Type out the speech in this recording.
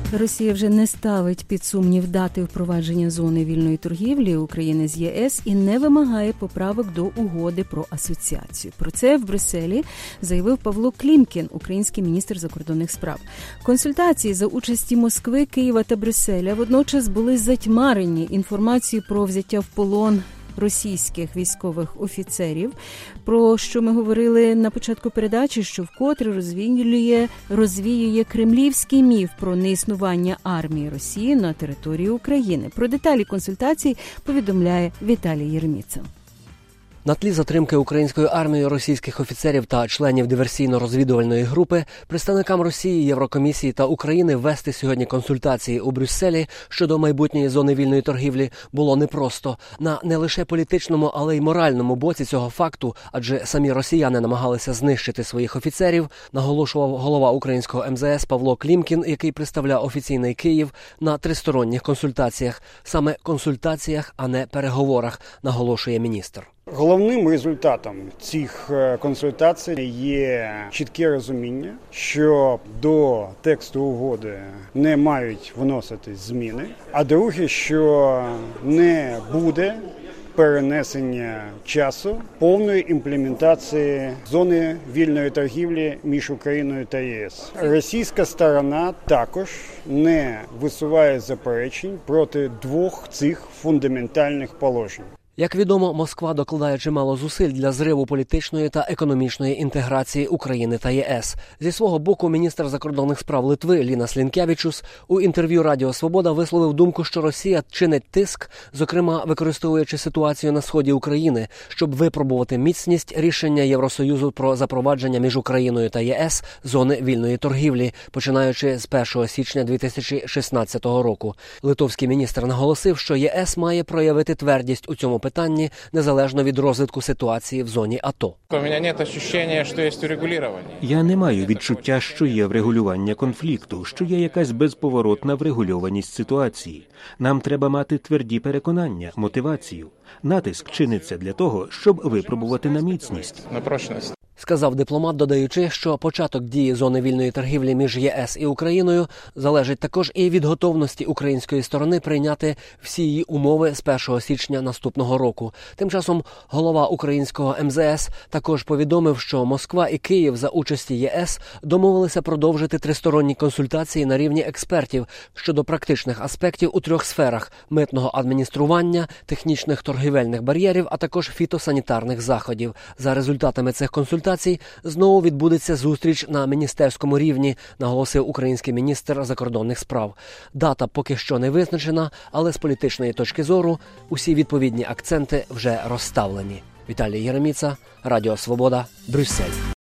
Росія вже не ставить під сумнів дати впровадження зони вільної торгівлі України з ЄС і не вимагає поправок до угоди про асоціацію. Про це в Брюсселі заявив Павло Клімкін, український міністр закордонних справ. Консультації за участі Москви, Києва та Брюсселя водночас були затьмарені інформацією про взяття в полон російських військових офіцерів, про що ми говорили на початку передачі, що вкотре розвіює кремлівський міф про неіснування армії Росії на території України. Про деталі консультацій повідомляє Віталій Єреміца. На тлі затримки української армії російських офіцерів та членів диверсійно-розвідувальної групи представникам Росії, Єврокомісії та України вести сьогодні консультації у Брюсселі щодо майбутньої зони вільної торгівлі було непросто. На не лише політичному, але й моральному боці цього факту, адже самі росіяни намагалися знищити своїх офіцерів, наголошував голова українського МЗС Павло Клімкін, який представляв офіційний Київ на тристоронніх консультаціях. Саме консультаціях, а не переговорах, наголошує міністр. Головним результатом цих консультацій є чітке розуміння, що до тексту угоди не мають вноситись зміни, а друге, що не буде перенесення часу повної імплементації зони вільної торгівлі між Україною та ЄС. Російська сторона також не висуває заперечень проти двох цих фундаментальних положень. Як відомо, Москва докладає чимало зусиль для зриву політичної та економічної інтеграції України та ЄС. Зі свого боку, міністр закордонних справ Литви Лінас Лінкевічус у інтерв'ю Радіо Свобода висловив думку, що Росія чинить тиск, зокрема використовуючи ситуацію на сході України, щоб випробувати міцність рішення Євросоюзу про запровадження між Україною та ЄС зони вільної торгівлі, починаючи з 1 січня 2016 року. Литовський міністр наголосив, що ЄС має проявити твердість у цьому питанні, незалежно від розвитку ситуації в зоні АТО. Я не маю відчуття, що є врегулювання конфлікту, що є якась безповоротна врегульованість ситуації. Нам треба мати тверді переконання, мотивацію. Натиск чиниться для того, щоб випробувати на міцність. Сказав дипломат, додаючи, що початок дії зони вільної торгівлі між ЄС і Україною залежить також і від готовності української сторони прийняти всі її умови з 1 січня наступного року. Тим часом голова українського МЗС також повідомив, що Москва і Київ за участі ЄС домовилися продовжити тристоронні консультації на рівні експертів щодо практичних аспектів у 3 сферах – митного адміністрування, технічних торгівельних бар'єрів, а також фітосанітарних заходів. За результатами цих консультацій знову відбудеться зустріч на міністерському рівні, наголосив український міністр закордонних справ. Дата поки що не визначена, але з політичної точки зору усі відповідні акценти вже розставлені. Віталій Єреміца, Радіо Свобода, Брюссель.